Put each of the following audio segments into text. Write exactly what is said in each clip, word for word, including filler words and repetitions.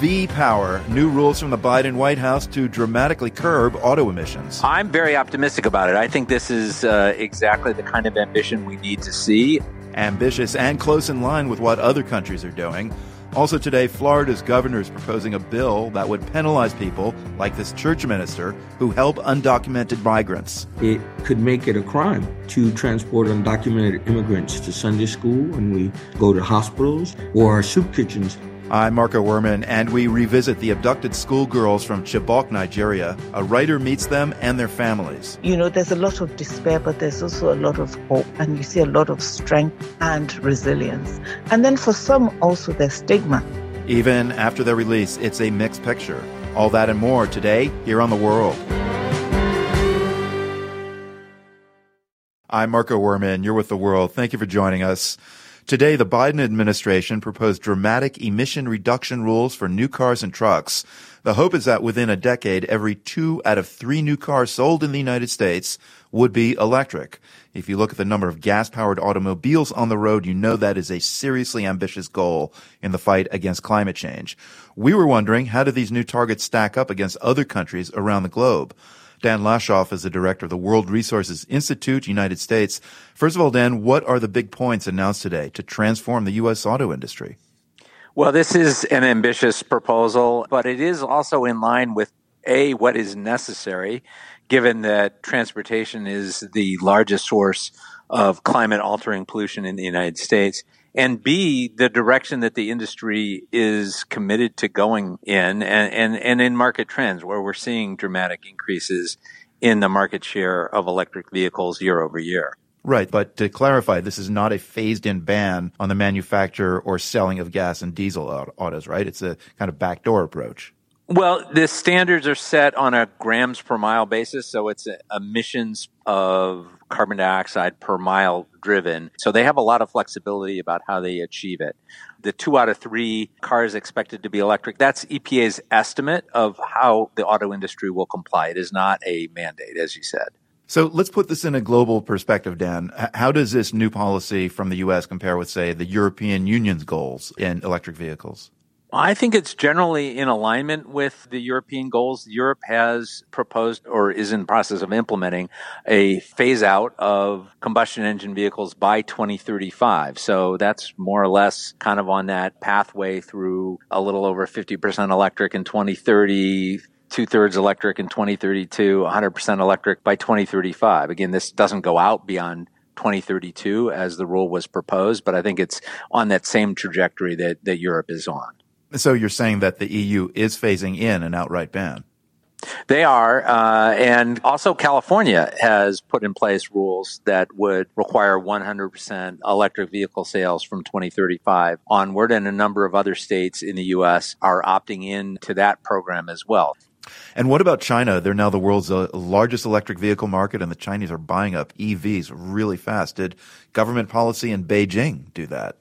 V power, new rules from the Biden White House to dramatically curb auto emissions. I'm very optimistic about it. I think this is uh, exactly the kind of ambition we need to see. Ambitious and close in line with what other countries are doing. Also today, Florida's governor is proposing a bill that would penalize people like this church minister who help undocumented migrants. It could make it a crime to transport undocumented immigrants to Sunday school when we go to hospitals or soup kitchens. I'm Marco Werman, and we revisit the abducted schoolgirls from Chibok, Nigeria. A writer meets them and their families. You know, there's a lot of despair, but there's also a lot of hope, and you see a lot of strength and resilience. And then for some, also there's stigma. Even after their release, it's a mixed picture. All that and more today here on The World. I'm Marco Werman. You're with The World. Thank you for joining us. Today, the Biden administration proposed dramatic emission reduction rules for new cars and trucks. The hope is that within a decade, every two out of three new cars sold in the United States would be electric. If you look at the number of gas-powered automobiles on the road, you know that is a seriously ambitious goal in the fight against climate change. We were wondering, how do these new targets stack up against other countries around the globe? Dan Lashoff is the director of the World Resources Institute, United States. First of all, Dan, what are the big points announced today to transform the U S auto industry? Well, this is an ambitious proposal, but it is also in line with, A, what is necessary, given that transportation is the largest source of climate-altering pollution in the United States, and B, the direction that the industry is committed to going in, and, and, and in market trends, where we're seeing dramatic increases in the market share of electric vehicles year over year. Right, but to clarify, this is not a phased-in ban on the manufacture or selling of gas and diesel autos, right? It's a kind of backdoor approach. Well, the standards are set on a grams per mile basis, so it's emissions of carbon dioxide per mile driven. So they have a lot of flexibility about how they achieve it. The two out of three cars expected to be electric, that's E P A's estimate of how the auto industry will comply. It is not a mandate, as you said. So let's put this in a global perspective, Dan. How does this new policy from the U S compare with, say, the European Union's goals in electric vehicles? I think it's generally in alignment with the European goals. Europe has proposed or is in the process of implementing a phase out of combustion engine vehicles by twenty thirty-five. So that's more or less kind of on that pathway through a little over fifty percent electric in twenty thirty, two-thirds electric in twenty thirty-two, one hundred percent electric by twenty thirty-five. Again, this doesn't go out beyond twenty thirty-two as the rule was proposed, but I think it's on that same trajectory that, that Europe is on. So you're saying that the E U is phasing in an outright ban? They are, uh, and also California has put in place rules that would require one hundred percent electric vehicle sales from twenty thirty-five onward, and a number of other states in the U S are opting in to that program as well. And what about China? They're now the world's uh, largest electric vehicle market, and the Chinese are buying up E Vs really fast. Did government policy in Beijing do that?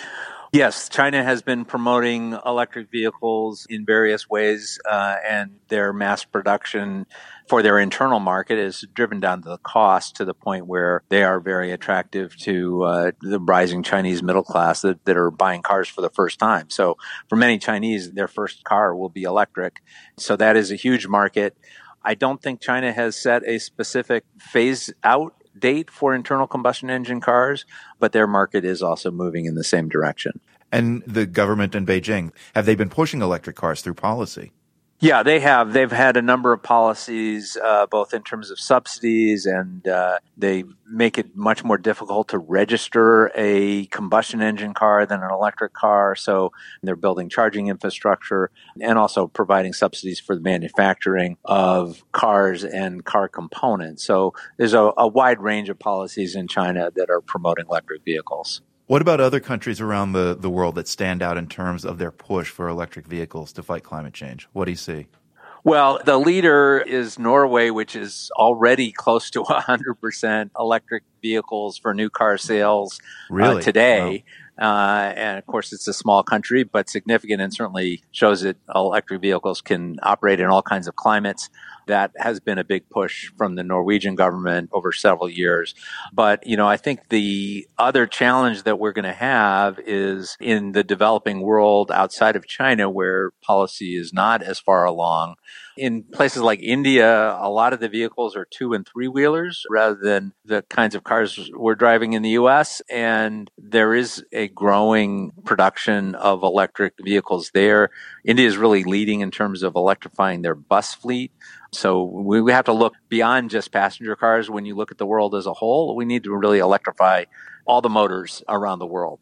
Yes, China has been promoting electric vehicles in various ways, uh, and their mass production for their internal market is driven down to the cost to the point where they are very attractive to uh, the rising Chinese middle class that, that are buying cars for the first time. So for many Chinese, their first car will be electric. So that is a huge market. I don't think China has set a specific phase out date for internal combustion engine cars, but their market is also moving in the same direction. And the government in Beijing, have they been pushing electric cars through policy? Yeah, they have. They've had a number of policies, uh, both in terms of subsidies, and uh, they make it much more difficult to register a combustion engine car than an electric car. So they're building charging infrastructure and also providing subsidies for the manufacturing of cars and car components. So there's a, a wide range of policies in China that are promoting electric vehicles. What about other countries around the, the world that stand out in terms of their push for electric vehicles to fight climate change? What do you see? Well, the leader is Norway, which is already close to one hundred percent electric vehicles for new car sales really? uh, today. Wow. Uh, and of course, it's a small country, but significant, and certainly shows that electric vehicles can operate in all kinds of climates. That has been a big push from the Norwegian government over several years. But, you know, I think the other challenge that we're going to have is in the developing world outside of China, where policy is not as far along. In places like India, a lot of the vehicles are two and three wheelers rather than the kinds of cars we're driving in the U S. And there is a growing production of electric vehicles there. India is really leading in terms of electrifying their bus fleet. So we, we have to look beyond just passenger cars. When you look at the world as a whole, we need to really electrify all the motors around the world.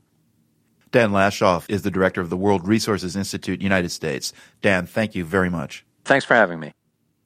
Dan Lashoff is the director of the World Resources Institute, United States. Dan, thank you very much. Thanks for having me.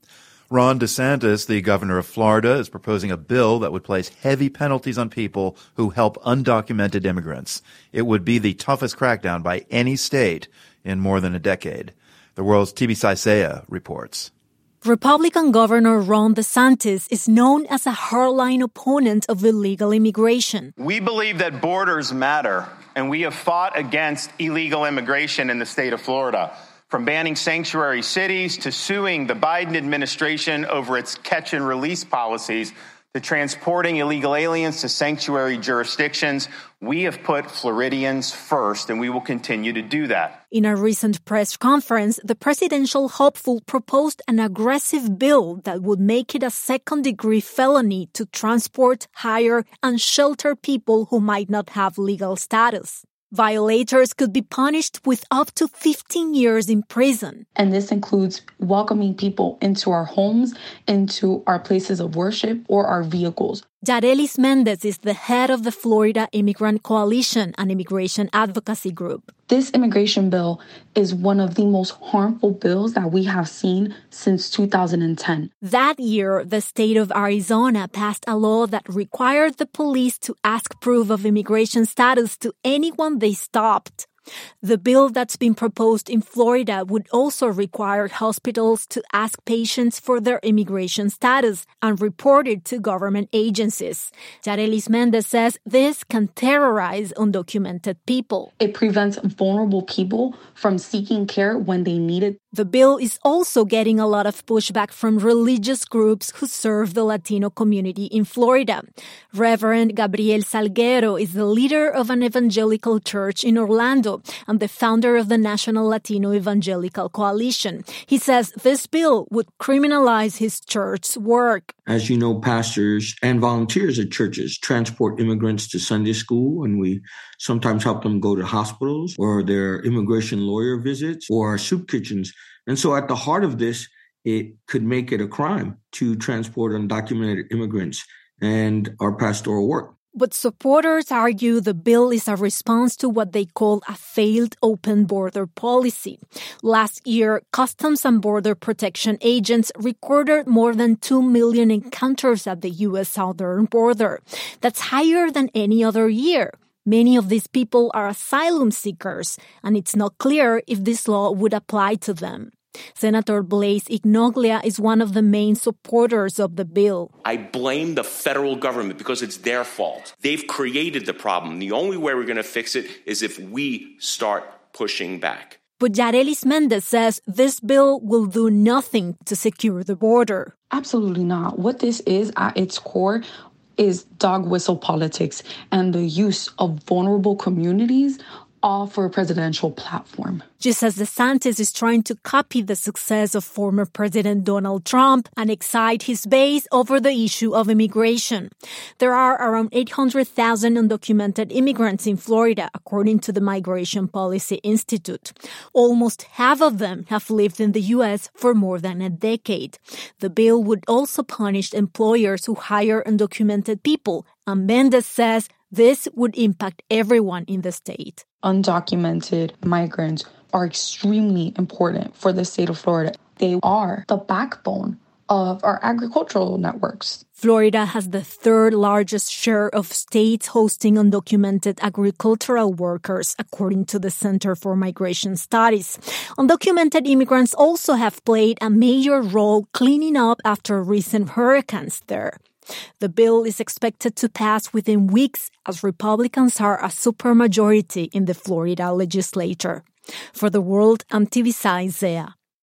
Ron DeSantis, the governor of Florida, is proposing a bill that would place heavy penalties on people who help undocumented immigrants. It would be the toughest crackdown by any state in more than a decade. The World's T B Saisea reports. Republican Governor Ron DeSantis is known as a hardline opponent of illegal immigration. We believe that borders matter, and we have fought against illegal immigration in the state of Florida. From banning sanctuary cities to suing the Biden administration over its catch and release policies to transporting illegal aliens to sanctuary jurisdictions, we have put Floridians first, and we will continue to do that. In a recent press conference, the presidential hopeful proposed an aggressive bill that would make it a second-degree felony to transport, hire, and shelter people who might not have legal status. Violators could be punished with up to fifteen years in prison. And this includes welcoming people into our homes, into our places of worship, or our vehicles. Yarelis Mendez is the head of the Florida Immigrant Coalition, an immigration advocacy group. This immigration bill is one of the most harmful bills that we have seen since two thousand ten. That year, the state of Arizona passed a law that required the police to ask proof of immigration status to anyone they stopped. The bill that's been proposed in Florida would also require hospitals to ask patients for their immigration status and report it to government agencies. Yarelis Mendez says this can terrorize undocumented people. It prevents vulnerable people from seeking care when they need it. The bill is also getting a lot of pushback from religious groups who serve the Latino community in Florida. Reverend Gabriel Salguero is the leader of an evangelical church in Orlando and the founder of the National Latino Evangelical Coalition. He says this bill would criminalize his church's work. As you know, pastors and volunteers at churches transport immigrants to Sunday school, and we sometimes help them go to hospitals or their immigration lawyer visits or soup kitchens. And so at the heart of this, it could make it a crime to transport undocumented immigrants and our pastoral work. But supporters argue the bill is a response to what they call a failed open border policy. Last year, Customs and Border Protection agents recorded more than two million encounters at the U S southern border. That's higher than any other year. Many of these people are asylum seekers, and it's not clear if this law would apply to them. Senator Blaise Ignoglia is one of the main supporters of the bill. I blame the federal government because it's their fault. They've created the problem. The only way we're going to fix it is if we start pushing back. But Yarelis Mendez says this bill will do nothing to secure the border. Absolutely not. What this is at its core is dog whistle politics and the use of vulnerable communities all for a presidential platform. Just as DeSantis is trying to copy the success of former President Donald Trump and excite his base over the issue of immigration. There are around eight hundred thousand undocumented immigrants in Florida, according to the Migration Policy Institute. Almost half of them have lived in the U S for more than a decade. The bill would also punish employers who hire undocumented people, and Mendez says this would impact everyone in the state. Undocumented migrants are extremely important for the state of Florida. They are the backbone of our agricultural networks. Florida has the third largest share of states hosting undocumented agricultural workers, according to the Center for Migration Studies. Undocumented immigrants also have played a major role cleaning up after recent hurricanes there. The bill is expected to pass within weeks as Republicans are a supermajority in the Florida legislature. For The World, I'm T V Saisea.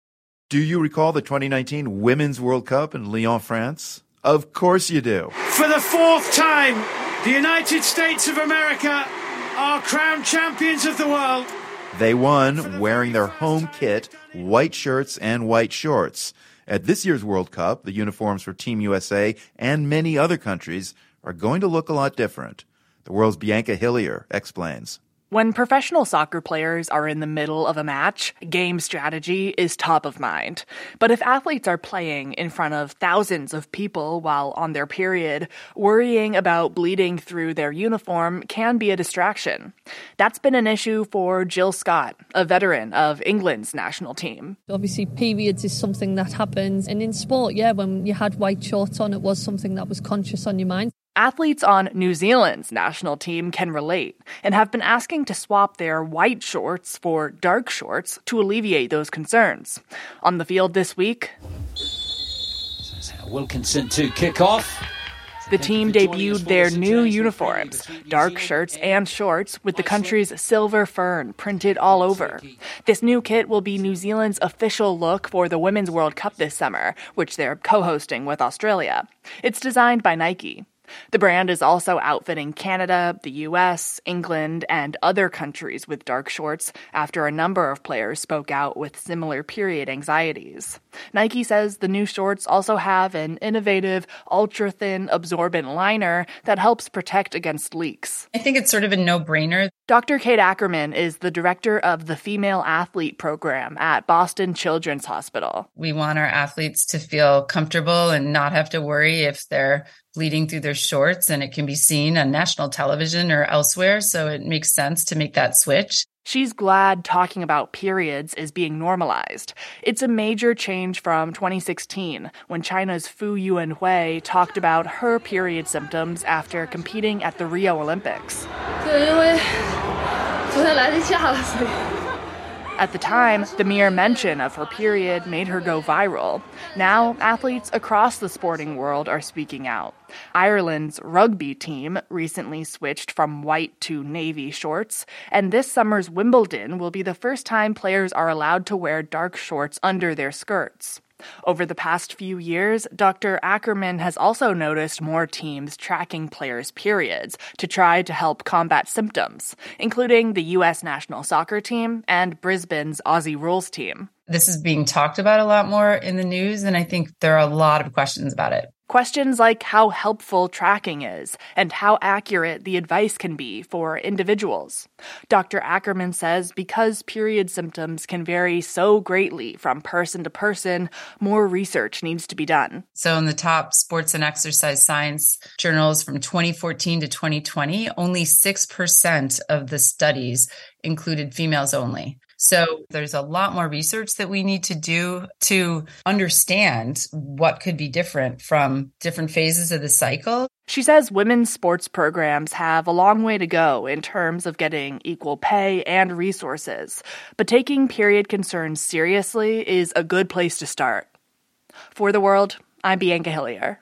Do you recall the twenty nineteen Women's World Cup in Lyon, France? Of course you do. For the fourth time, the United States of America are crowned champions of the world. They won wearing their home kit, white shirts and white shorts. At this year's World Cup, the uniforms for Team U S A and many other countries are going to look a lot different. The World's Bianca Hillier explains. When professional soccer players are in the middle of a match, game strategy is top of mind. But if athletes are playing in front of thousands of people while on their period, worrying about bleeding through their uniform can be a distraction. That's been an issue for Jill Scott, a veteran of England's national team. Obviously, periods is something that happens. And in sport, yeah, when you had white shorts on, it was something that was conscious on your mind. Athletes on New Zealand's national team can relate and have been asking to swap their white shorts for dark shorts to alleviate those concerns. On the field this week, Wilkinson to kick off. The team debuted their new uniforms, dark shirts and shorts, with the country's silver fern printed all over. This new kit will be New Zealand's official look for the Women's World Cup this summer, which they're co-hosting with Australia. It's designed by Nike. The brand is also outfitting Canada, the U S, England, and other countries with dark shorts after a number of players spoke out with similar period anxieties. Nike says the new shorts also have an innovative, ultra-thin absorbent liner that helps protect against leaks. I think it's sort of a no-brainer. Doctor Kate Ackerman is the director of the Female Athlete Program at Boston Children's Hospital. We want our athletes to feel comfortable and not have to worry if they're bleeding through their shorts, and it can be seen on national television or elsewhere, so it makes sense to make that switch. She's glad talking about periods is being normalized. It's a major change from twenty sixteen, when China's Fu Yuanhui talked about her period symptoms after competing at the Rio Olympics. At the time, the mere mention of her period made her go viral. Now, athletes across the sporting world are speaking out. Ireland's rugby team recently switched from white to navy shorts, and this summer's Wimbledon will be the first time players are allowed to wear dark shorts under their skirts. Over the past few years, Doctor Ackerman has also noticed more teams tracking players' periods to try to help combat symptoms, including the U S national soccer team and Brisbane's Aussie Rules team. This is being talked about a lot more in the news, and I think there are a lot of questions about it. Questions like how helpful tracking is and how accurate the advice can be for individuals. Doctor Ackerman says because period symptoms can vary so greatly from person to person, more research needs to be done. So in the top sports and exercise science journals from twenty fourteen to twenty twenty, only six percent of the studies included females only. So there's a lot more research that we need to do to understand what could be different from different phases of the cycle. She says women's sports programs have a long way to go in terms of getting equal pay and resources, but taking period concerns seriously is a good place to start. For The World, I'm Bianca Hillier.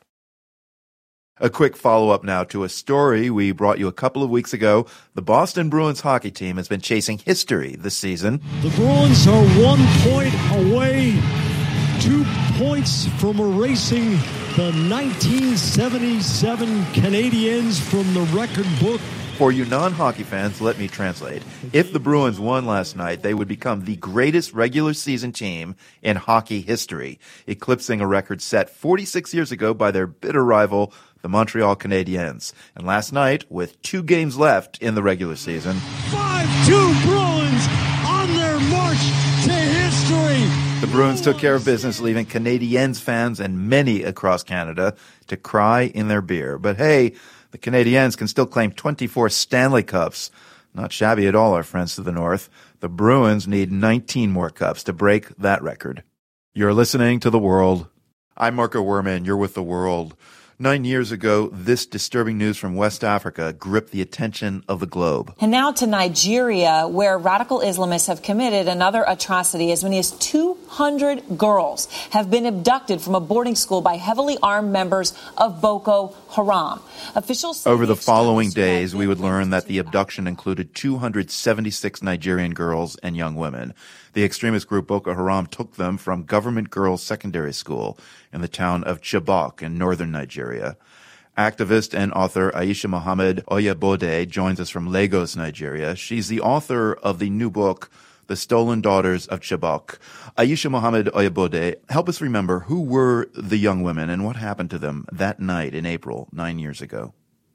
A quick follow-up now to a story we brought you a couple of weeks ago. The Boston Bruins hockey team has been chasing history this season. The Bruins are one point away, two points from erasing the nineteen seventy-seven Canadiens from the record book. For you non-hockey fans, let me translate. If the Bruins won last night, they would become the greatest regular season team in hockey history, eclipsing a record set forty-six years ago by their bitter rival, the Montreal Canadiens. And last night, with two games left in the regular season, five two Bruins on their march to history. The Bruins took care of business, leaving Canadiens fans and many across Canada to cry in their beer. But hey, the Canadiens can still claim twenty-four Stanley Cups. Not shabby at all, our friends to the north. The Bruins need nineteen more cups to break that record. You're listening to The World. I'm Marco Werman. You're with The World. Nine years ago, this disturbing news from West Africa gripped the attention of the globe. And now to Nigeria, where radical Islamists have committed another atrocity. As many as two hundred girls have been abducted from a boarding school by heavily armed members of Boko Haram. Officials Over the following days, we would learn that the abduction included two hundred seventy-six Nigerian girls and young women. The extremist group Boko Haram took them from Government Girls Secondary School in the town of Chibok in northern Nigeria. Activist and author Aisha Mohammed Oyebode joins us from Lagos, Nigeria. She's the author of the new book, The Stolen Daughters of Chibok. Aisha Mohammed Oyebode, help us remember, who were the young women and what happened to them that night in April, nine years ago?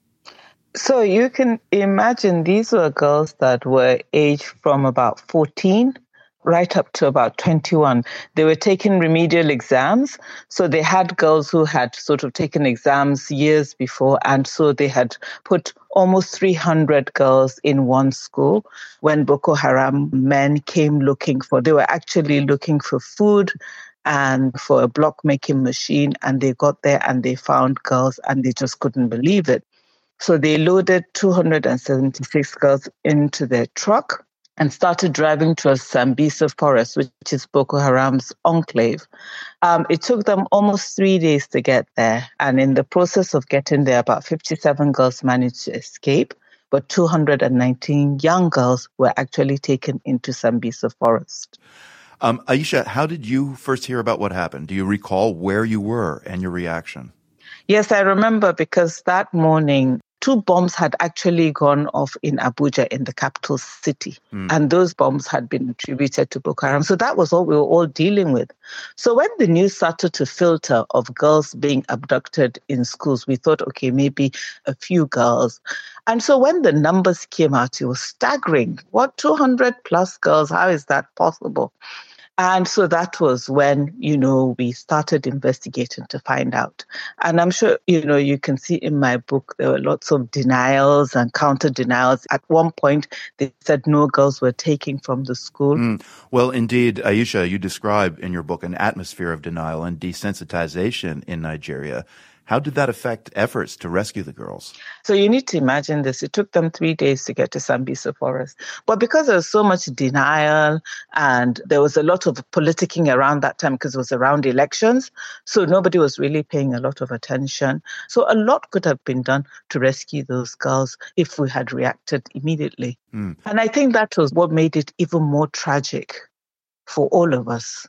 So you can imagine these were girls that were aged from about fourteen right up to about twenty-one. They were taking remedial exams. So they had girls who had sort of taken exams years before. And so they had put almost three hundred girls in one school when Boko Haram men came looking for, they were actually looking for food and for a block making machine. And they got there and they found girls and they just couldn't believe it. So they loaded two hundred seventy-six girls into their truck and started driving towards Sambisa Forest, which is Boko Haram's enclave. Um, it took them almost three days to get there. And in the process of getting there, about fifty-seven girls managed to escape, but two hundred nineteen young girls were actually taken into Sambisa Forest. Um, Aisha, how did you first hear about what happened? Do you recall where you were and your reaction? Yes, I remember, because that morning, two bombs had actually gone off in Abuja, in the capital city. Mm. And those bombs had been attributed to Boko Haram. So that was what we were all dealing with. So when the news started to filter of girls being abducted in schools, we thought, okay, maybe a few girls. And so when the numbers came out, it was staggering. What, two hundred plus girls? How is that possible? And so that was when, you know, we started investigating to find out. And I'm sure, you know, you can see in my book, there were lots of denials and counter denials. At one point, they said no girls were taken from the school. Mm. Well, indeed, Aisha, you describe in your book an atmosphere of denial and desensitization in Nigeria. How did that affect efforts to rescue the girls? So you need to imagine this. It took them three days to get to Sambisa Forest. But because there was so much denial and there was a lot of politicking around that time because it was around elections, so nobody was really paying a lot of attention. So a lot could have been done to rescue those girls if we had reacted immediately. Mm. And I think that was what made it even more tragic for all of us.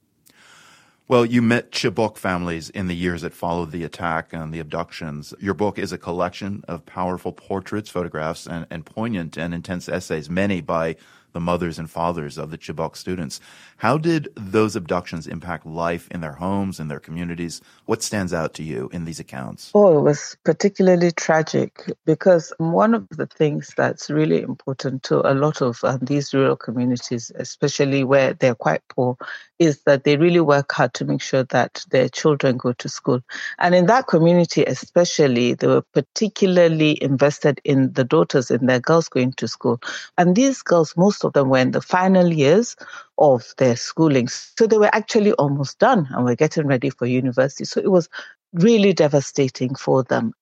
Well, you met Chibok families in the years that followed the attack and the abductions. Your book is a collection of powerful portraits, photographs, and, and poignant and intense essays, many by the mothers and fathers of the Chibok students. How did those abductions impact life in their homes, in their communities? What stands out to you in these accounts? Oh, it was particularly tragic because one of the things that's really important to a lot of um, these rural communities, especially where they're quite poor, is that they really work hard to make sure that their children go to school. And in that community especially, they were particularly invested in the daughters, in their girls going to school. And these girls, most of them were in the final years of their schooling. So they were actually almost done and were getting ready for university. So it was really devastating for them.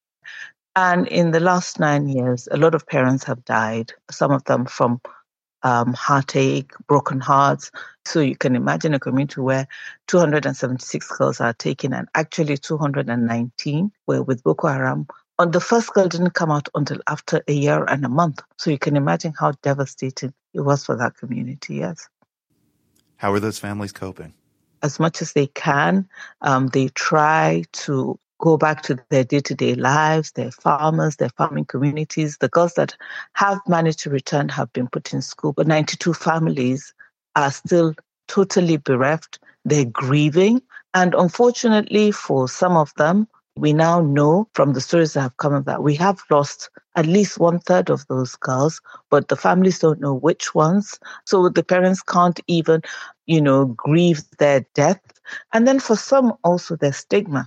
And in the last nine years, a lot of parents have died, some of them from um, heartache, broken hearts. So you can imagine a community where two hundred seventy-six girls are taken and actually two hundred nineteen were with Boko Haram. And the first girl didn't come out until after a year and a month. So you can imagine how devastating it was for that community, yes. How are those families coping? As much as they can, um, they try to go back to their day-to-day lives, their farmers, their farming communities. The girls that have managed to return have been put in school, but ninety-two families are still totally bereft. They're grieving. And unfortunately for some of them, we now know from the stories that have come of that we have lost at least one third of those girls, but the families don't know which ones. So the parents can't even, you know, grieve their death. And then for some also their stigma.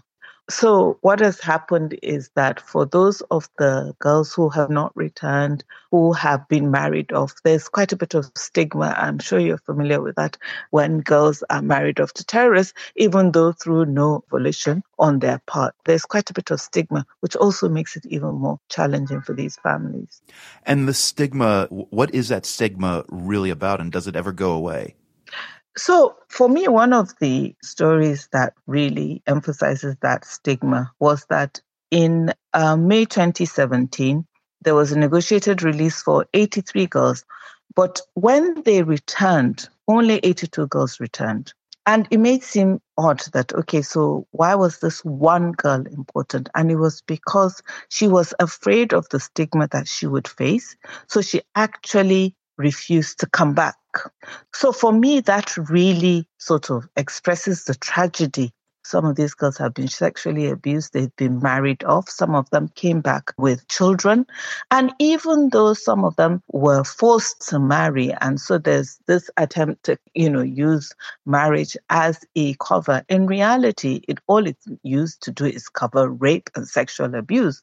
So what has happened is that for those of the girls who have not returned, who have been married off, there's quite a bit of stigma. I'm sure you're familiar with that when girls are married off to terrorists, even though through no volition on their part. There's quite a bit of stigma, which also makes it even more challenging for these families. And the stigma, what is that stigma really about, and does it ever go away? So for me, one of the stories that really emphasizes that stigma was that in uh, May twenty seventeen, there was a negotiated release for eighty-three girls. But when they returned, only eighty-two girls returned. And it may seem odd that, okay, so why was this one girl important? And it was because she was afraid of the stigma that she would face. So she actually refused to come back. So for me, that really sort of expresses the tragedy. Some of these girls have been sexually abused. They've been married off. Some of them came back with children. And even though some of them were forced to marry, and so there's this attempt to, you know, use marriage as a cover, in reality, it all it's used to do is cover rape and sexual abuse.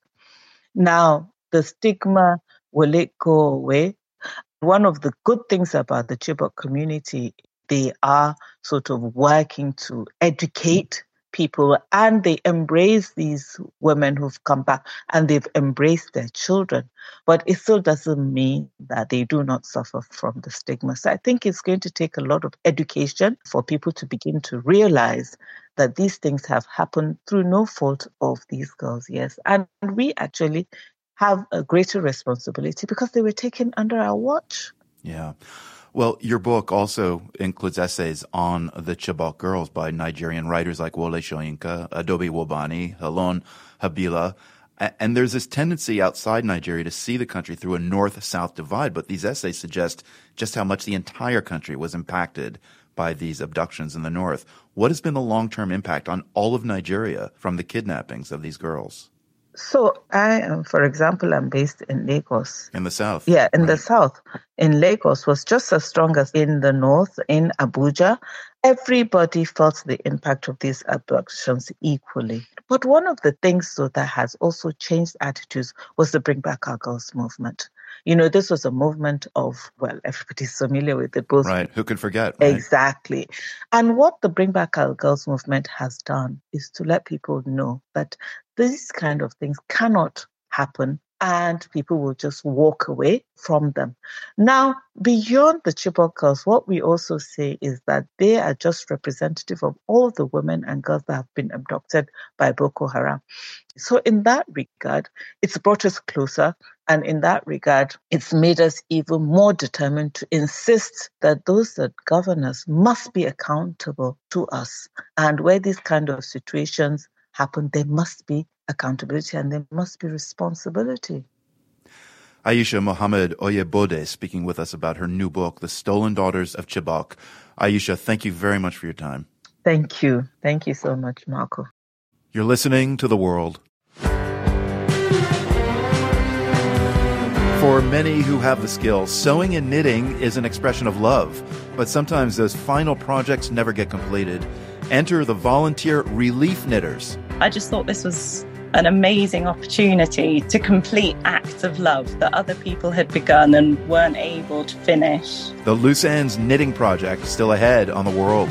Now, the stigma, will it go away? One of the good things about the Chibok community, they are sort of working to educate people, and they embrace these women who've come back, and they've embraced their children. But it still doesn't mean that they do not suffer from the stigma. So I think it's going to take a lot of education for people to begin to realize that these things have happened through no fault of these girls, yes. And we actually have a greater responsibility because they were taken under our watch. Yeah. Well, your book also includes essays on the Chibok girls by Nigerian writers like Wole Soyinka, Adobe Wobani, Helon Habila. And there's this tendency outside Nigeria to see the country through a north-south divide, but these essays suggest just how much the entire country was impacted by these abductions in the north. What has been the long-term impact on all of Nigeria from the kidnappings of these girls? So I am, for example, I'm based in Lagos. In the south? Yeah, in right. the south. In Lagos was just as strong as in the north, in Abuja. Everybody felt the impact of these abductions equally. But one of the things, though, that has also changed attitudes was the Bring Back Our Girls movement. You know, this was a movement of, well, everybody's familiar with it. Both. Right. Who can forget? Right? Exactly. And what the Bring Back Our Girls movement has done is to let people know that these kind of things cannot happen and people will just walk away from them. Now, beyond the Chibok girls, what we also say is that they are just representative of all the women and girls that have been abducted by Boko Haram. So in that regard, it's brought us closer. And in that regard, it's made us even more determined to insist that those that govern us must be accountable to us. And where these kind of situations happen, there must be accountability and there must be responsibility. Aisha Mohammed Oyebode speaking with us about her new book, The Stolen Daughters of Chibok. Aisha, thank you very much for your time. Thank you. Thank you so much, Marco. You're listening to The World. For many who have the skill, sewing and knitting is an expression of love, but sometimes those final projects never get completed. Enter the volunteer relief knitters. I just thought this was an amazing opportunity to complete acts of love that other people had begun and weren't able to finish. The Loose Ends Knitting Project, still ahead on The World.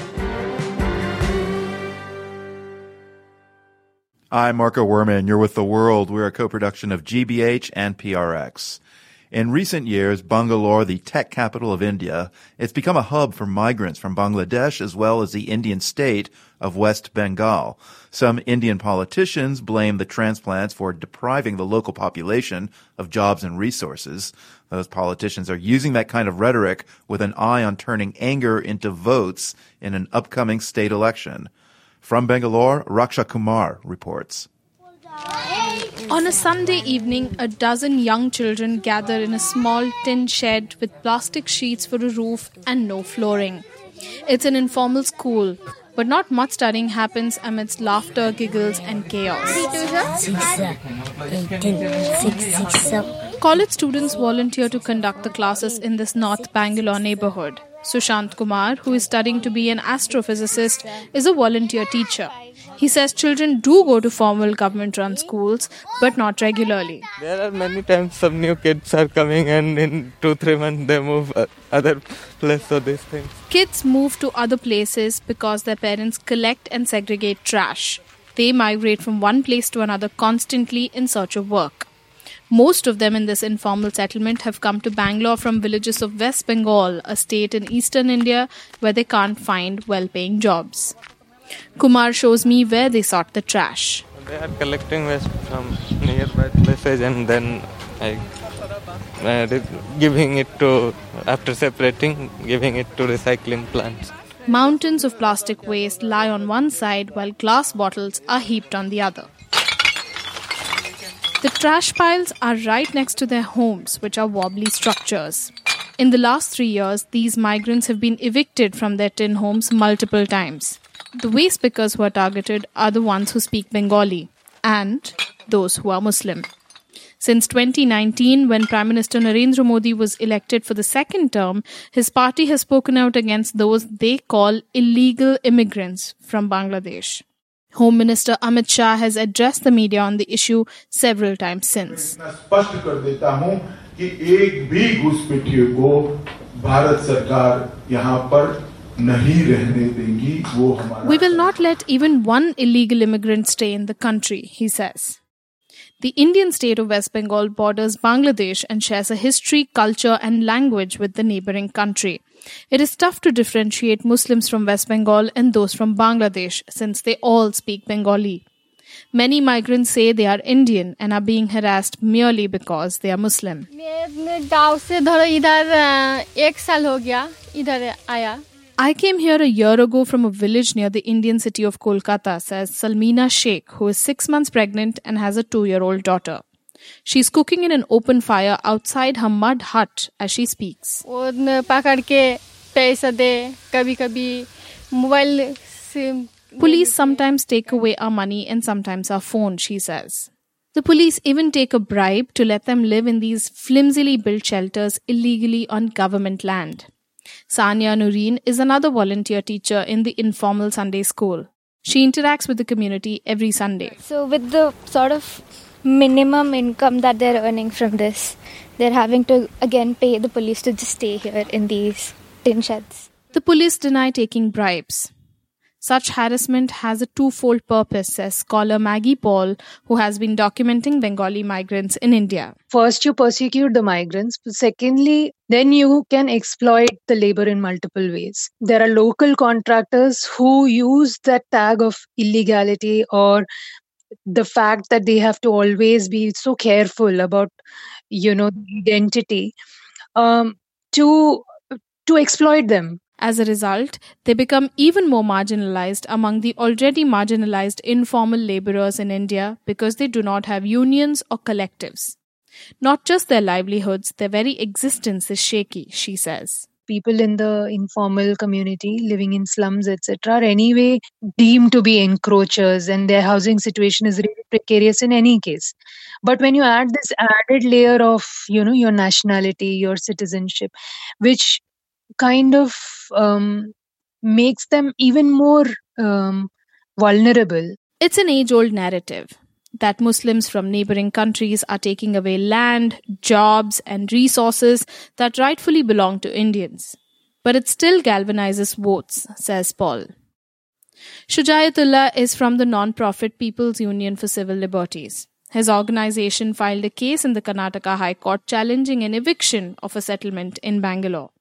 I'm Marco Werman. You're with The World. We're a co-production of G B H and P R X. In recent years, Bangalore, the tech capital of India, it's become a hub for migrants from Bangladesh as well as the Indian state of West Bengal. Some Indian politicians blame the transplants for depriving the local population of jobs and resources. Those politicians are using that kind of rhetoric with an eye on turning anger into votes in an upcoming state election. From Bangalore, Raksha Kumar reports. On a Sunday evening, a dozen young children gather in a small tin shed with plastic sheets for a roof and no flooring. It's an informal school, but not much studying happens amidst laughter, giggles, and chaos. College students volunteer to conduct the classes in this North Bangalore neighborhood. Sushant Kumar, who is studying to be an astrophysicist, is a volunteer teacher. He says children do go to formal government-run schools, but not regularly. There are many times some new kids are coming and in two, three months they move other places, so these things. Kids move to other places because their parents collect and segregate trash. They migrate from one place to another constantly in search of work. Most of them in this informal settlement have come to Bangalore from villages of West Bengal, a state in eastern India where they can't find well-paying jobs. Kumar shows me where they sort the trash. They are collecting waste from nearby places and then I, uh, giving it to, after separating, giving it to recycling plants. Mountains of plastic waste lie on one side while glass bottles are heaped on the other. The trash piles are right next to their homes, which are wobbly structures. In the last three years, these migrants have been evicted from their tin homes multiple times. The waste pickers who are targeted are the ones who speak Bengali and those who are Muslim. Since twenty nineteen, when Prime Minister Narendra Modi was elected for the second term, his party has spoken out against those they call illegal immigrants from Bangladesh. Home Minister Amit Shah has addressed the media on the issue several times since. We will not let even one illegal immigrant stay in the country, he says. The Indian state of West Bengal borders Bangladesh and shares a history, culture and language with the neighbouring country. It is tough to differentiate Muslims from West Bengal and those from Bangladesh since they all speak Bengali. Many migrants say they are Indian and are being harassed merely because they are Muslim. I came here a year ago from a village near the Indian city of Kolkata, says Salmina Sheikh, who is six months pregnant and has a two-year-old daughter. She's cooking in an open fire outside her mud hut as she speaks. Police sometimes take away our money and sometimes our phone, she says. The police even take a bribe to let them live in these flimsily built shelters illegally on government land. Sania Noreen is another volunteer teacher in the informal Sunday school. She interacts with the community every Sunday. So with the sort of minimum income that they're earning from this, they're having to again pay the police to just stay here in these tin sheds. The police deny taking bribes. Such harassment has a twofold purpose, says scholar Maggie Paul, who has been documenting Bengali migrants in India. First, you persecute the migrants. Secondly, then you can exploit the labor in multiple ways. There are local contractors who use that tag of illegality or the fact that they have to always be so careful about, you know, identity um, to to exploit them. As a result, they become even more marginalized among the already marginalized informal laborers in India because they do not have unions or collectives. Not just their livelihoods, their very existence is shaky, she says. People in the informal community living in slums, et cetera, are anyway deemed to be encroachers and their housing situation is really precarious in any case. But when you add this added layer of, you know, your nationality, your citizenship, which kind of um, makes them even more um, vulnerable. It's an age-old narrative that Muslims from neighboring countries are taking away land, jobs, and resources that rightfully belong to Indians. But it still galvanizes votes, says Paul. Shujayatullah is from the non-profit People's Union for Civil Liberties. His organization filed a case in the Karnataka High Court challenging an eviction of a settlement in Bangalore.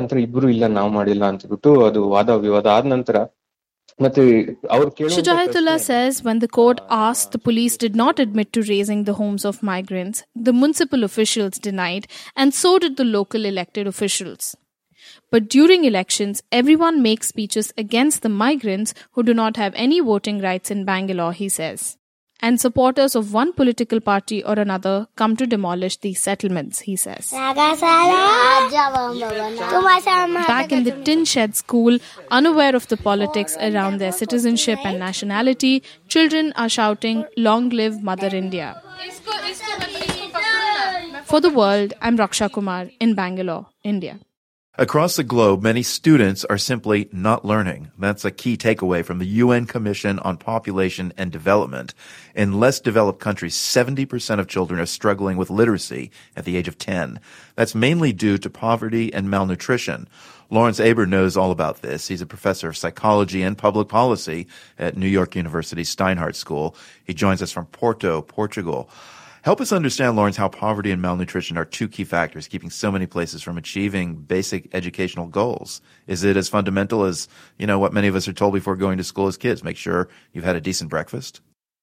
Shujayatullah says when the court asked, the police did not admit to razing the homes of migrants. The municipal officials denied, and so did the local elected officials. But during elections, everyone makes speeches against the migrants who do not have any voting rights in Bangalore, he says. And supporters of one political party or another come to demolish these settlements, he says. Back in the tin shed school, unaware of the politics around their citizenship and nationality, children are shouting, "Long live Mother India." For The World, I'm Raksha Kumar in Bangalore, India. Across the globe, many students are simply not learning. That's a key takeaway from the U N Commission on Population and Development. In less developed countries, seventy percent of children are struggling with literacy at the age of ten. That's mainly due to poverty and malnutrition. Lawrence Aber knows all about this. He's a professor of psychology and public policy at New York University Steinhardt School. He joins us from Porto, Portugal. Help us understand, Lawrence, how poverty and malnutrition are two key factors keeping so many places from achieving basic educational goals. Is it as fundamental as, you know, what many of us are told before going to school as kids? Make sure you've had a decent breakfast?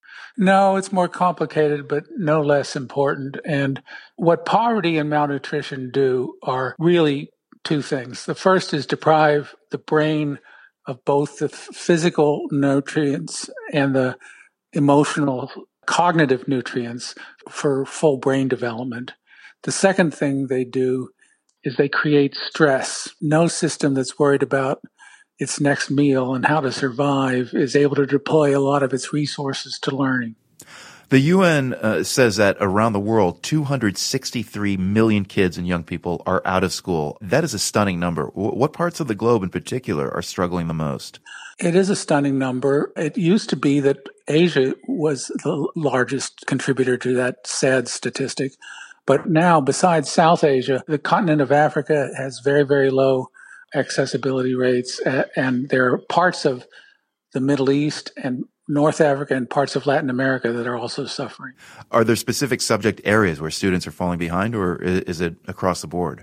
No, it's more complicated, but no less important. And what poverty and malnutrition do are really two things. The first is deprive the brain of both the physical nutrients and the emotional, cognitive nutrients for full brain development. The second thing they do is they create stress. No system that's worried about its next meal and how to survive is able to deploy a lot of its resources to learning. The U N uh, says that around the world, two hundred sixty-three million kids and young people are out of school. That is a stunning number. W- what parts of the globe in particular are struggling the most? It is a stunning number. It used to be that Asia was the largest contributor to that sad statistic. But now, besides South Asia, the continent of Africa has very, very low accessibility rates, and there are parts of the Middle East and North Africa and parts of Latin America that are also suffering. Are there specific subject areas where students are falling behind, or is it across the board?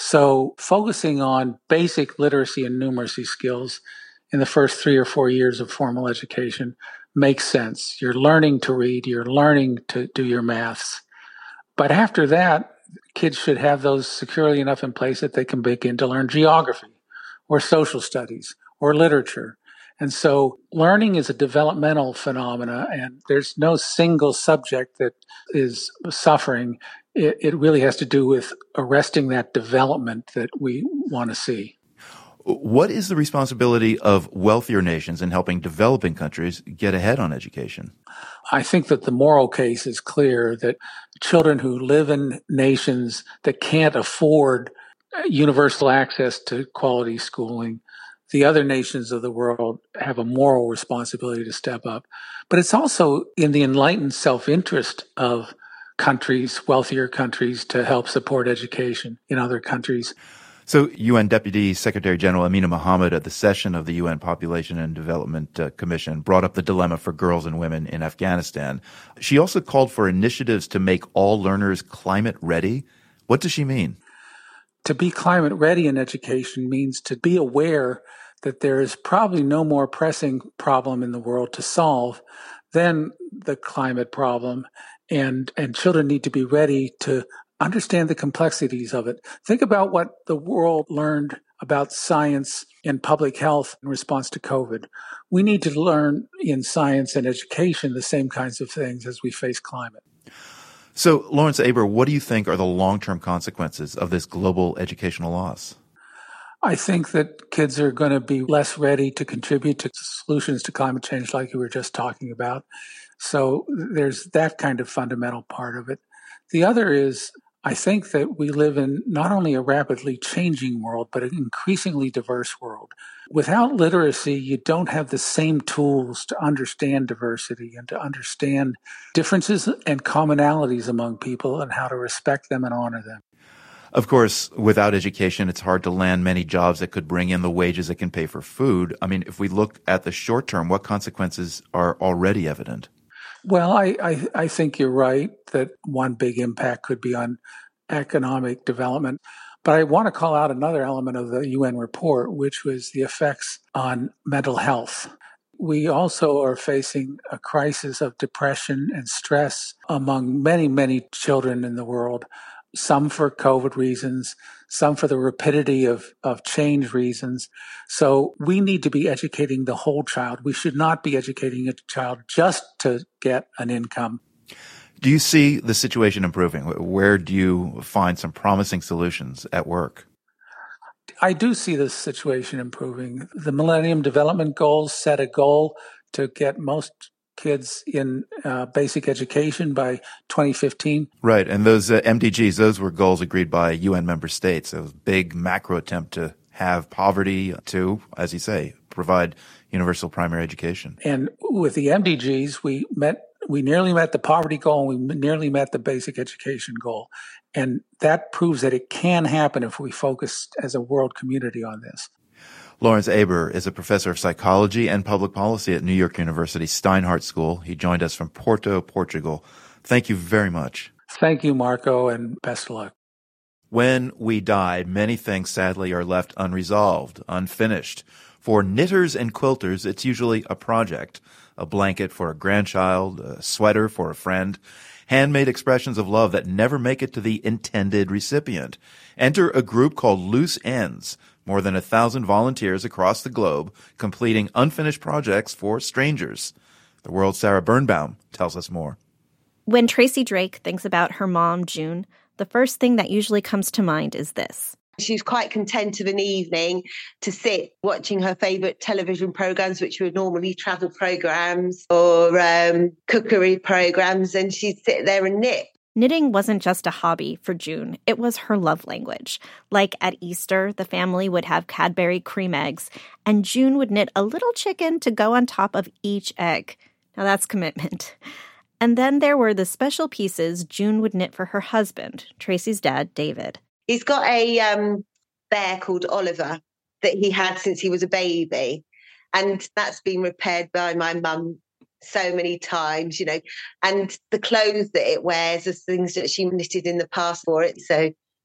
So focusing on basic literacy and numeracy skills in the first three or four years of formal education makes sense. You're learning to read, you're learning to do your maths. But after that, kids should have those securely enough in place that they can begin to learn geography or social studies or literature. And so learning is a developmental phenomena, and there's no single subject that is suffering. It, it really has to do with arresting that development that we want to see. What is the responsibility of wealthier nations in helping developing countries get ahead on education? I think that the moral case is clear that children who live in nations that can't afford universal access to quality schooling, the other nations of the world have a moral responsibility to step up. But it's also in the enlightened self-interest of countries, wealthier countries, to help support education in other countries. So U N Deputy Secretary General Amina Mohammed at the session of the U N Population and Development uh, Commission brought up the dilemma for girls and women in Afghanistan. She also called for initiatives to make all learners climate ready. What does she mean? To be climate ready in education means to be aware that there is probably no more pressing problem in the world to solve than the climate problem. And, and children need to be ready to understand the complexities of it. Think about what the world learned about science and public health in response to COVID. We need to learn in science and education the same kinds of things as we face climate. So, Lawrence Aber, what do you think are the long-term consequences of this global educational loss? I think that kids are going to be less ready to contribute to solutions to climate change like you were just talking about. So there's that kind of fundamental part of it. The other is, I think that we live in not only a rapidly changing world, but an increasingly diverse world. Without literacy, you don't have the same tools to understand diversity and to understand differences and commonalities among people and how to respect them and honor them. Of course, without education, it's hard to land many jobs that could bring in the wages that can pay for food. I mean, if we look at the short term, what consequences are already evident? Well, I, I, I think you're right that one big impact could be on economic development. But I want to call out another element of the U N report, which was the effects on mental health. We also are facing a crisis of depression and stress among many, many children in the world. Some for COVID reasons, some for the rapidity of, of change reasons. So we need to be educating the whole child. We should not be educating a child just to get an income. Do you see the situation improving? Where do you find some promising solutions at work? I do see this situation improving. The Millennium Development Goals set a goal to get most kids in uh, basic education by twenty fifteen. Right. And those uh, M D Gs, those were goals agreed by U N member states. It was a big macro attempt to have poverty, to, as you say, provide universal primary education. And with the M D Gs, we met, we nearly met the poverty goal and we nearly met the basic education goal. And that proves that it can happen if we focus as a world community on this. Lawrence Aber is a professor of psychology and public policy at New York University Steinhardt School. He joined us from Porto, Portugal. Thank you very much. Thank you, Marco, and best of luck. When we die, many things sadly are left unresolved, unfinished. For knitters and quilters, it's usually a project, a blanket for a grandchild, a sweater for a friend, handmade expressions of love that never make it to the intended recipient. Enter a group called Loose Ends, more than a thousand volunteers across the globe completing unfinished projects for strangers. The World's Sarah Birnbaum tells us more. When Tracy Drake thinks about her mom, June, the first thing that usually comes to mind is this. She was quite content of an evening to sit watching her favourite television programmes, which were normally travel programmes or um, cookery programmes, and she'd sit there and knit. Knitting wasn't just a hobby for June. It was her love language. Like at Easter, the family would have Cadbury cream eggs, and June would knit a little chicken to go on top of each egg. Now that's commitment. And then there were the special pieces June would knit for her husband, Tracy's dad, David. He's got a um, bear called Oliver that he had since he was a baby. And that's been repaired by my mum so many times, you know. And the clothes that it wears are things that she knitted in the past for it. So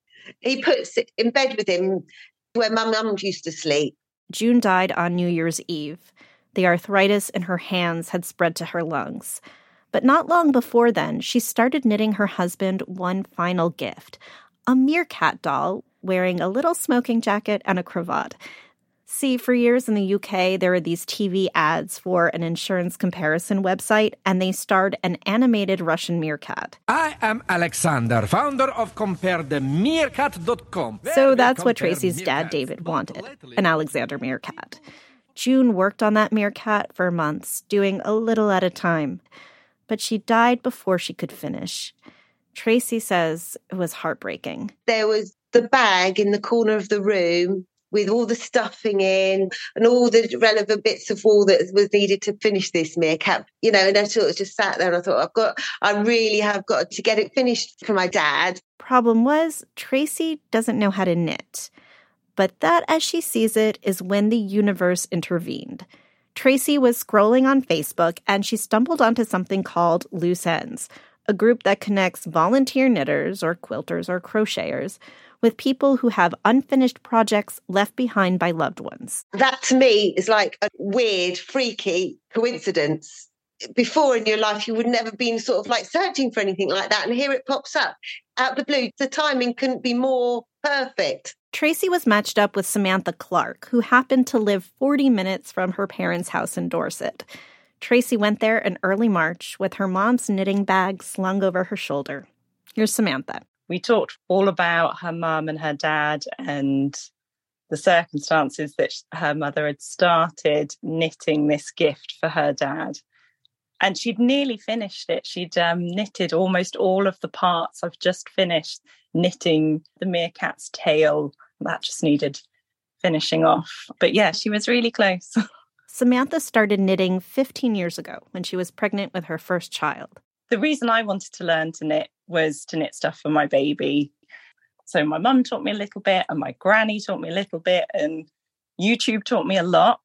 he puts it in bed with him where my mum used to sleep. June died on New Year's Eve. The arthritis in her hands had spread to her lungs. But not long before then, she started knitting her husband one final gift, a meerkat doll wearing a little smoking jacket and a cravat. See, for years in the U K, there were these T V ads for an insurance comparison website, and they starred an animated Russian meerkat. I am Alexander, founder of compare the meerkat dot com. So that's what Tracy's dad, David, wanted, an Alexander meerkat. June worked on that meerkat for months, doing a little at a time. But she died before she could finish. Tracy says it was heartbreaking. There was the bag in the corner of the room with all the stuffing in and all the relevant bits of wool that was needed to finish this meerkat. You know, and I sort of just sat there and I thought, I've got, I really have got to get it finished for my dad. Problem was, Tracy doesn't know how to knit. But that, as she sees it, is when the universe intervened. Tracy was scrolling on Facebook and she stumbled onto something called Loose Ends, a group that connects volunteer knitters or quilters or crocheters with people who have unfinished projects left behind by loved ones. That to me is like a weird, freaky coincidence. Before in your life, you would never been sort of like searching for anything like that. And here it pops up out of the blue. The timing couldn't be more perfect. Tracy was matched up with Samantha Clark, who happened to live forty minutes from her parents' house in Dorset. Tracy went there in early March with her mom's knitting bag slung over her shoulder. Here's Samantha. We talked all about her mum and her dad and the circumstances that her mother had started knitting this gift for her dad. And she'd nearly finished it. She'd um, knitted almost all of the parts. I've just finished knitting the meerkat's tail. That just needed finishing off. But yeah, she was really close. Samantha started knitting fifteen years ago when she was pregnant with her first child. The reason I wanted to learn to knit was to knit stuff for my baby. So my mum taught me a little bit and my granny taught me a little bit and YouTube taught me a lot.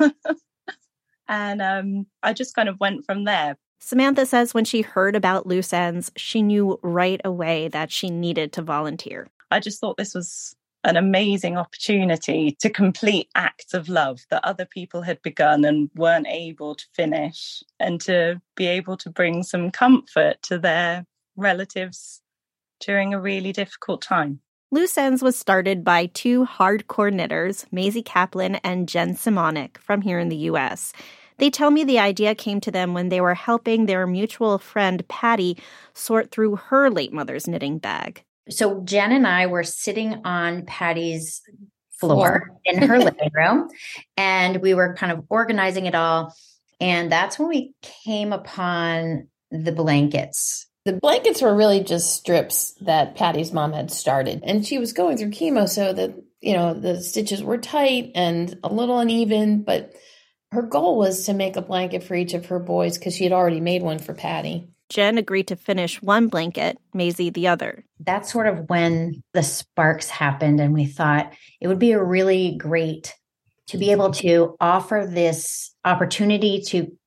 And um, I just kind of went from there. Samantha says when she heard about Loose Ends, she knew right away that she needed to volunteer. I just thought this was an amazing opportunity to complete acts of love that other people had begun and weren't able to finish, and to be able to bring some comfort to their relatives during a really difficult time. Loose Ends was started by two hardcore knitters, Maisie Kaplan and Jen Simonik, from here in the U S. They tell me the idea came to them when they were helping their mutual friend, Patty, sort through her late mother's knitting bag. So Jen and I were sitting on Patty's floor in her living room, and we were kind of organizing it all. And that's when we came upon the blankets. The blankets were really just strips that Patty's mom had started. And she was going through chemo, so that, you know, the stitches were tight and a little uneven. But her goal was to make a blanket for each of her boys because she had already made one for Patty. Jen agreed to finish one blanket, Maisie the other. That's sort of when the sparks happened, and we thought it would be a really great to be able to offer this opportunity to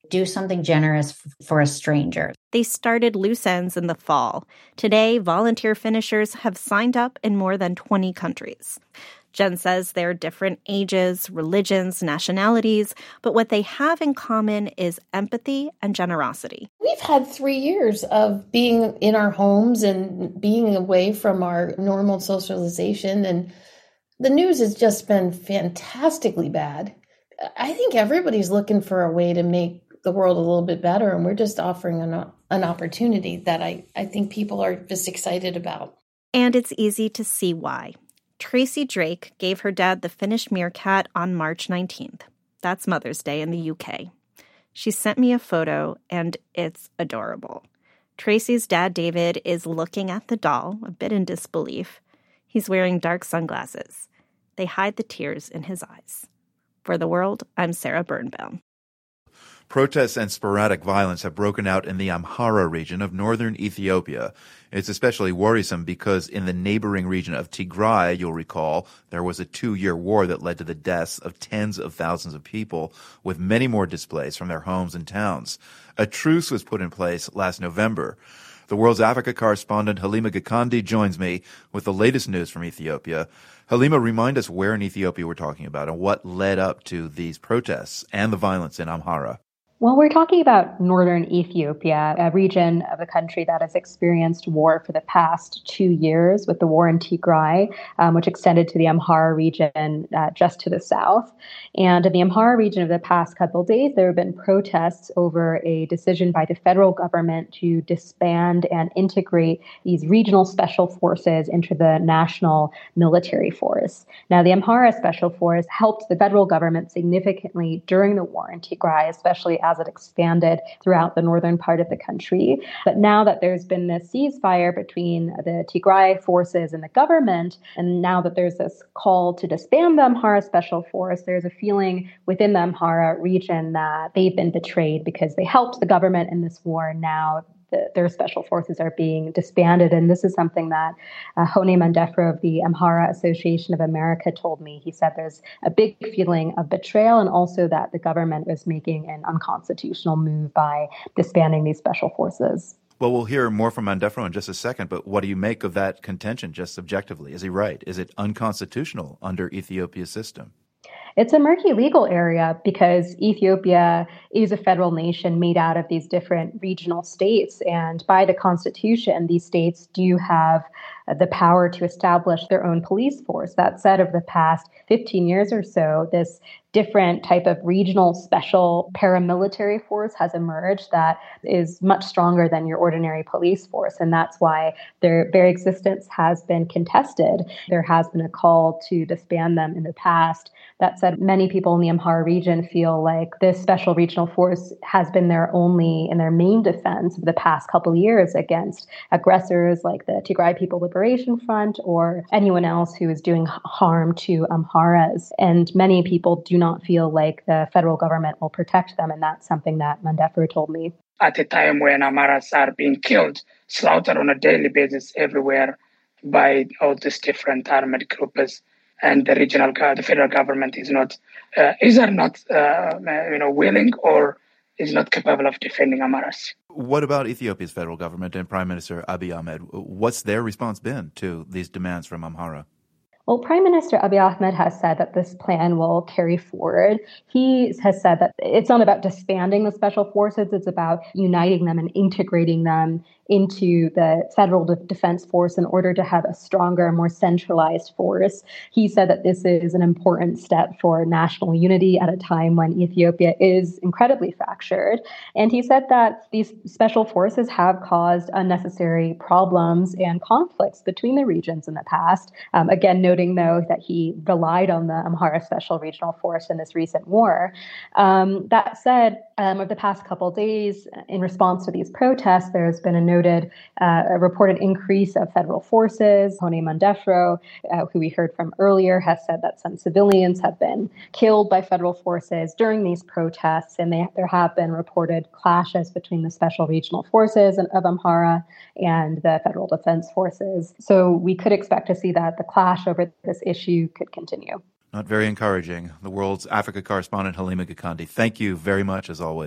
do something generous f- for a stranger. They started Loose Ends in the fall. Today, volunteer finishers have signed up in more than twenty countries. Jen says they're different ages, religions, nationalities, but what they have in common is empathy and generosity. We've had three years of being in our homes and being away from our normal socialization, and the news has just been fantastically bad. I think everybody's looking for a way to make the world a little bit better, and we're just offering an, an opportunity that I, I think people are just excited about. And it's easy to see why. Tracy Drake gave her dad the Finnish meerkat on March nineteenth. That's Mother's Day in the U K. She sent me a photo, and it's adorable. Tracy's dad, David, is looking at the doll, a bit in disbelief. He's wearing dark sunglasses. They hide the tears in his eyes. For The World, I'm Sarah Birnbaum. Protests and sporadic violence have broken out in the Amhara region of northern Ethiopia. It's especially worrisome because in the neighboring region of Tigray, you'll recall, there was a two-year war that led to the deaths of tens of thousands of people, with many more displaced from their homes and towns. A truce was put in place last November. The World's Africa correspondent Halima Gikandi joins me with the latest news from Ethiopia. Halima, remind us where in Ethiopia we're talking about and what led up to these protests and the violence in Amhara. Well, we're talking about northern Ethiopia, a region of the country that has experienced war for the past two years with the war in Tigray, um, which extended to the Amhara region uh, just to the south. And in the Amhara region of the past couple of days, there have been protests over a decision by the federal government to disband and integrate these regional special forces into the national military force. Now, the Amhara Special Force helped the federal government significantly during the war in Tigray, especially as it expanded throughout the northern part of the country. But now that there's been this ceasefire between the Tigray forces and the government, and now that there's this call to disband the Amhara Special Force, there's a feeling within the Amhara region that they've been betrayed because they helped the government in this war. Now The, their special forces are being disbanded. And this is something that uh, Hone Mandefro of the Amhara Association of America told me. He said there's a big feeling of betrayal and also that the government is making an unconstitutional move by disbanding these special forces. Well, we'll hear more from Mandefro in just a second, but what do you make of that contention just subjectively? Is he right? Is it unconstitutional under Ethiopia's system? It's a murky legal area because Ethiopia is a federal nation made out of these different regional states. And by the Constitution, these states do have the power to establish their own police force. That said, over the past fifteen years or so, this different type of regional special paramilitary force has emerged that is much stronger than your ordinary police force. And that's why their very existence has been contested. There has been a call to disband them in the past. That said, many people in the Amhara region feel like this special regional force has been their only and their main defense of the past couple of years against aggressors like the Tigray People Liberation Front or anyone else who is doing harm to Amharas. And many people do not feel like the federal government will protect them. And that's something that Mandefro told me. At a time when Amharas are being killed, slaughtered on a daily basis everywhere by all these different armed groups, and the regional, the federal government is not, uh, is are not, uh, you know, willing or is not capable of defending Amharas. What about Ethiopia's federal government and Prime Minister Abiy Ahmed? What's their response been to these demands from Amhara? Well, Prime Minister Abiy Ahmed has said that this plan will carry forward. He has said that it's not about disbanding the special forces, it's about uniting them and integrating them into the federal de- defense force in order to have a stronger, more centralized force. He said that this is an important step for national unity at a time when Ethiopia is incredibly fractured. And he said that these special forces have caused unnecessary problems and conflicts between the regions in the past. Um, again, noting, though, that he relied on the Amhara Special Regional Force in this recent war. Um, that said, um, over the past couple of days, in response to these protests, there's been a noted uh, a reported increase of federal forces. Hone Mandefro, uh, who we heard from earlier, has said that some civilians have been killed by federal forces during these protests, and they, there have been reported clashes between the special regional forces of Amhara and the federal defense forces. So we could expect to see that the clash over this issue could continue. Not very encouraging. The World's Africa correspondent Halima Gikandi, thank you very much, as always.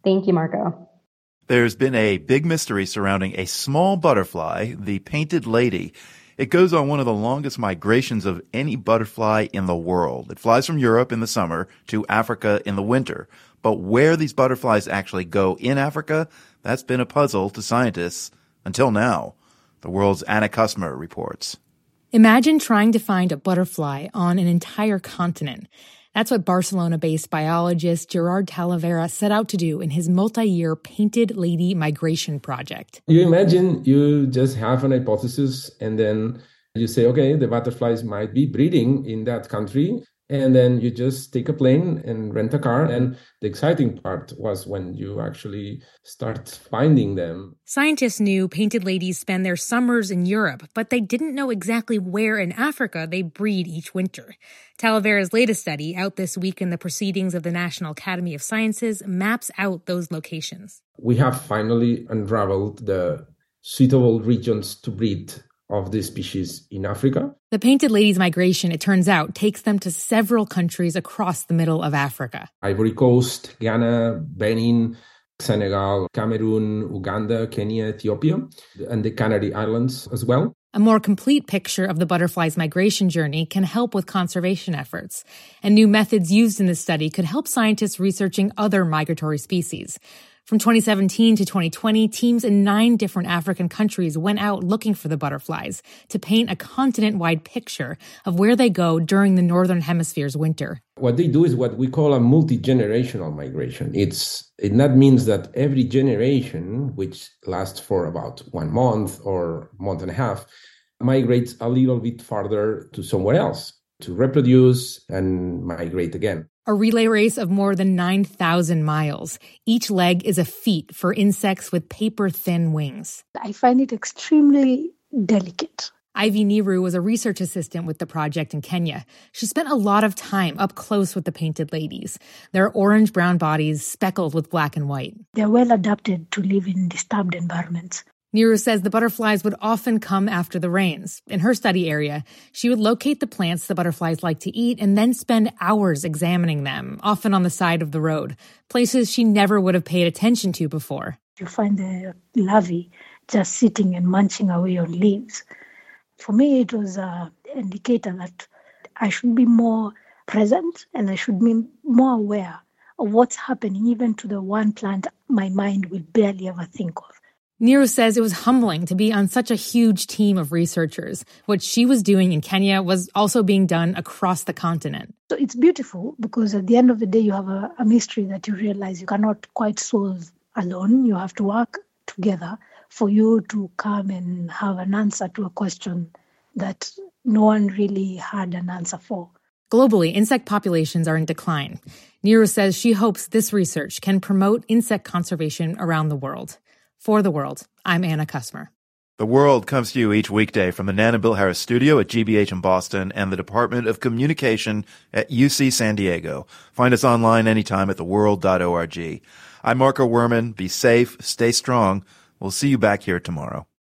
Thank you, Marco. There's been a big mystery surrounding a small butterfly, the painted lady. It goes on one of the longest migrations of any butterfly in the world. It flies from Europe in the summer to Africa in the winter. But where these butterflies actually go in Africa, that's been a puzzle to scientists until now. The World's Anna Kusmer reports. Imagine trying to find a butterfly on an entire continent. That's what Barcelona-based biologist Gerard Talavera set out to do in his multi-year Painted Lady Migration project. You imagine you just have an hypothesis and then you say, okay, the butterflies might be breeding in that country. And then you just take a plane and rent a car. And the exciting part was when you actually start finding them. Scientists knew painted ladies spend their summers in Europe, but they didn't know exactly where in Africa they breed each winter. Talavera's latest study, out this week in the Proceedings of the National Academy of Sciences, maps out those locations. We have finally unraveled the suitable regions to breed of this species in Africa. The painted ladies migration, it turns out, takes them to several countries across the middle of Africa. Ivory Coast, Ghana, Benin, Senegal, Cameroon, Uganda, Kenya, Ethiopia, and the Canary Islands as well. A more complete picture of the butterfly's migration journey can help with conservation efforts, and new methods used in this study could help scientists researching other migratory species. From twenty seventeen to twenty twenty, teams in nine different African countries went out looking for the butterflies to paint a continent-wide picture of where they go during the Northern Hemisphere's winter. What they do is what we call a multi-generational migration. It's it that means that every generation, which lasts for about one month or month and a half, migrates a little bit farther to somewhere else to reproduce and migrate again. A relay race of more than nine thousand miles. Each leg is a feat for insects with paper-thin wings. I find it extremely delicate. Ivy Niru was a research assistant with the project in Kenya. She spent a lot of time up close with the painted ladies. Their orange-brown bodies speckled with black and white. They're well adapted to live in disturbed environments. Niru says the butterflies would often come after the rains. In her study area, she would locate the plants the butterflies like to eat and then spend hours examining them, often on the side of the road, places she never would have paid attention to before. You find the larvae just sitting and munching away on leaves. For me, it was an indicator that I should be more present and I should be more aware of what's happening, even to the one plant my mind will barely ever think of. Niru says it was humbling to be on such a huge team of researchers. What she was doing in Kenya was also being done across the continent. So it's beautiful because at the end of the day, you have a, a mystery that you realize you cannot quite solve alone. You have to work together for you to come and have an answer to a question that no one really had an answer for. Globally, insect populations are in decline. Niru says she hopes this research can promote insect conservation around the world. For The World, I'm Anna Kusmer. The World comes to you each weekday from the Nan and Bill Harris studio at G B H in Boston and the Department of Communication at U C San Diego. Find us online anytime at the world dot org. I'm Marco Werman. Be safe, stay strong. We'll see you back here tomorrow.